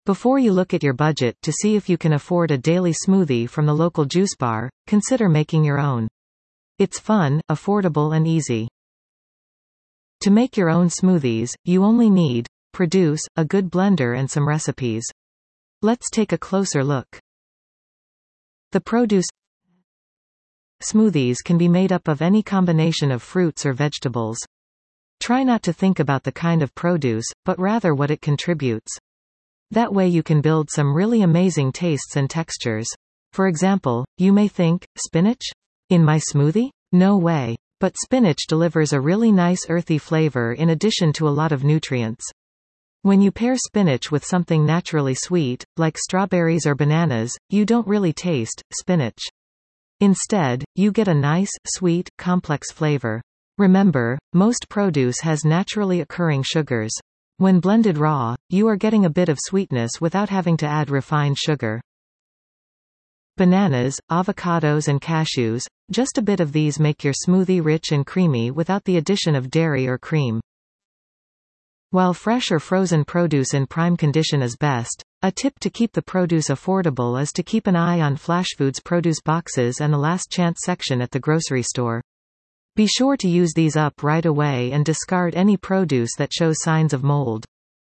Before you look at your budget to see if you can afford a daily smoothie from the local juice bar, consider making your own. It's fun, affordable and easy. To make your own smoothies, you only need produce, a good blender and some recipes. Let's take a closer look. The produce. Smoothies can be made up of any combination of fruits or vegetables. Try not to think about the kind of produce, but rather what it contributes. That way you can build some really amazing tastes and textures. For example, you may think, spinach? In my smoothie? No way. But spinach delivers a really nice earthy flavor in addition to a lot of nutrients. When you pair spinach with something naturally sweet, like strawberries or bananas, you don't really taste spinach. Instead, you get a nice, sweet, complex flavor. Remember, most produce has naturally occurring sugars. When blended raw, you are getting a bit of sweetness without having to add refined sugar. Bananas, avocados and cashews, just a bit of these make your smoothie rich and creamy without the addition of dairy or cream. While fresh or frozen produce in prime condition is best, a tip to keep the produce affordable is to keep an eye on Flash Foods produce boxes and the last chance section at the grocery store. Be sure to use these up right away and discard any produce that shows signs of mold.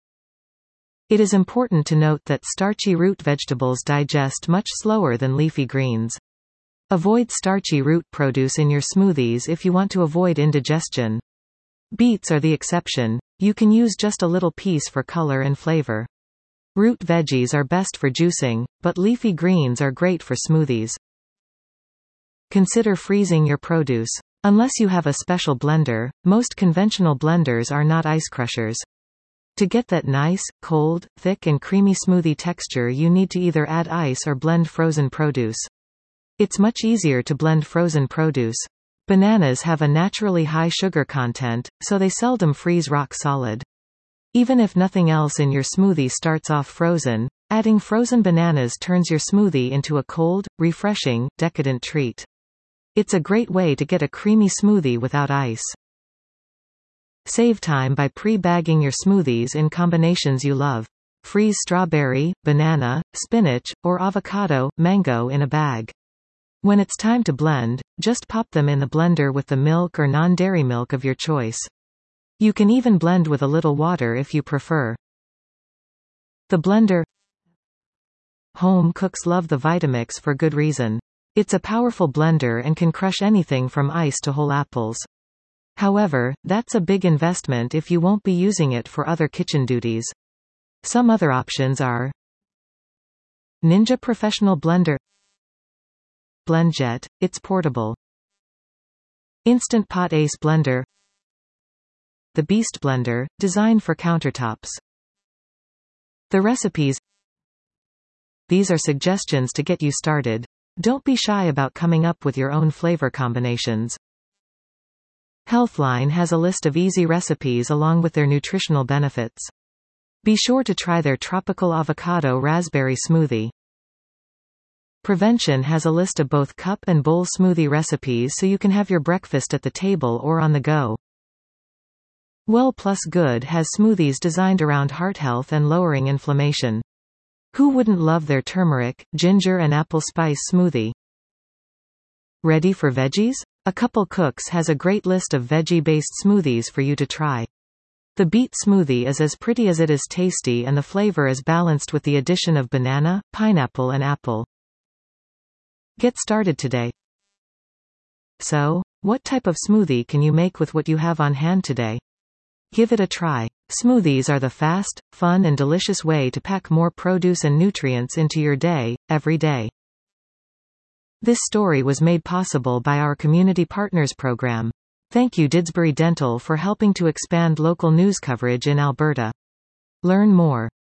It is important to note that starchy root vegetables digest much slower than leafy greens. Avoid starchy root produce in your smoothies if you want to avoid indigestion. Beets are the exception. You can use just a little piece for color and flavor. Root veggies are best for juicing, but leafy greens are great for smoothies. Consider freezing your produce. Unless you have a special blender, most conventional blenders are not ice crushers. To get that nice, cold, thick and creamy smoothie texture you need to either add ice or blend frozen produce. It's much easier to blend frozen produce. Bananas have a naturally high sugar content, so they seldom freeze rock solid. Even if nothing else in your smoothie starts off frozen, adding frozen bananas turns your smoothie into a cold, refreshing, decadent treat. It's a great way to get a creamy smoothie without ice. Save time by pre-bagging your smoothies in combinations you love. Freeze strawberry, banana, spinach, or avocado, mango in a bag. When it's time to blend, just pop them in the blender with the milk or non-dairy milk of your choice. You can even blend with a little water if you prefer. The blender. Home cooks love the Vitamix for good reason. It's a powerful blender and can crush anything from ice to whole apples. However, that's a big investment if you won't be using it for other kitchen duties. Some other options are Ninja Professional Blender, BlendJet, it's portable. Instant Pot Ace Blender, the Beast Blender, designed for countertops. The recipes. These are suggestions to get you started. Don't be shy about coming up with your own flavor combinations. Healthline has a list of easy recipes along with their nutritional benefits. Be sure to try their tropical avocado raspberry smoothie. Prevention has a list of both cup and bowl smoothie recipes so you can have your breakfast at the table or on the go. Well Plus Good has smoothies designed around heart health and lowering inflammation. Who wouldn't love their turmeric, ginger and apple spice smoothie? Ready for veggies? A Couple Cooks has a great list of veggie-based smoothies for you to try. The beet smoothie is as pretty as it is tasty and the flavor is balanced with the addition of banana, pineapple and apple. Get started today. So, what type of smoothie can you make with what you have on hand today? Give it a try. Smoothies are the fast, fun and delicious way to pack more produce and nutrients into your day, every day. This story was made possible by our Community Partners program. Thank you Didsbury Dental for helping to expand local news coverage in Alberta. Learn more.